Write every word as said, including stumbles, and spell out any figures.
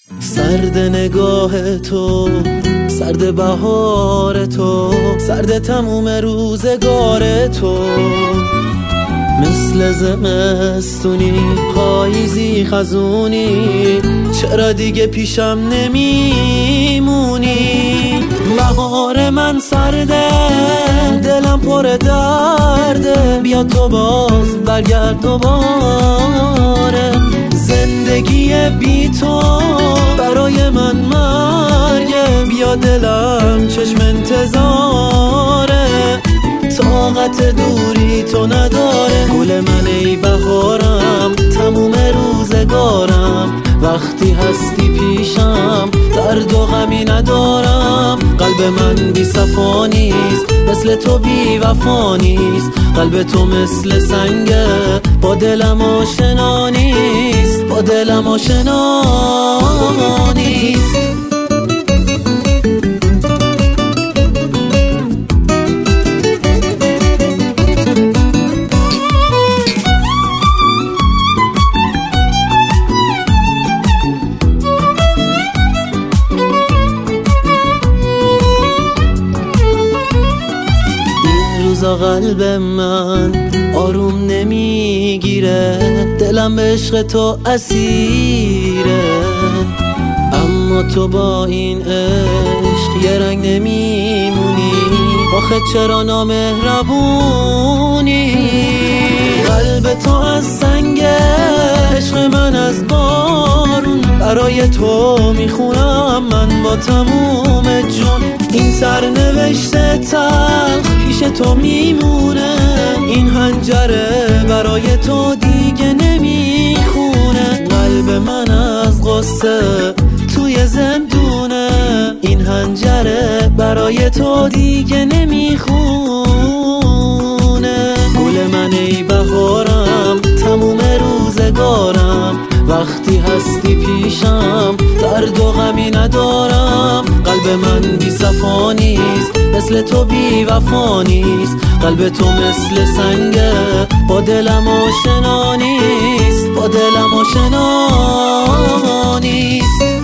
سرد نگاه تو، سرد بهار تو، سرد تموم روزگار تو، مثل زمستونی پاییزی خزونی، چرا دیگه پیشم نمیمونی؟ بهار من سرده، دلم پر درده، بیا تو باز برگرد دوباره. زندگی بی تو برای من مرگه، بیا دلم چشم انتظاره، طاقت دوری تو نداره. گل من ای بهارم، تموم روزگارم، وقتی هستی پیشم درد و غمی ندارم. قلب من بی صفا نیست، مثل تو بی وفا نیست، قلب تو مثل سنگه با دلم آشنا نیست، با دلم آشنا نیست. قلب من آروم نمیگیره، دلم به عشق تو اسیره، اما تو با این عشق یه رنگ نمیمونی. آخه چرا نامهربونی؟ قلب تو از سنگ، عشق من از بارون، برای تو میخونم من با تموم جون. این سرنوشت تلخ پیش تو میمونه، این حنجره برای تو دیگه نمیخونه. قلب من از غصه توی زندونه، این حنجره برای تو دیگه نمیخونه. گل من ای بهارم، تموم روزگارم، وقتی هستی پیشم درد و غمی ندارم. قلب من بی صفا نیست، مثل تو بی وفا نیست، قلب تو مثل سنگه با دلم آشنا نیست، با دلم آشنا نیست.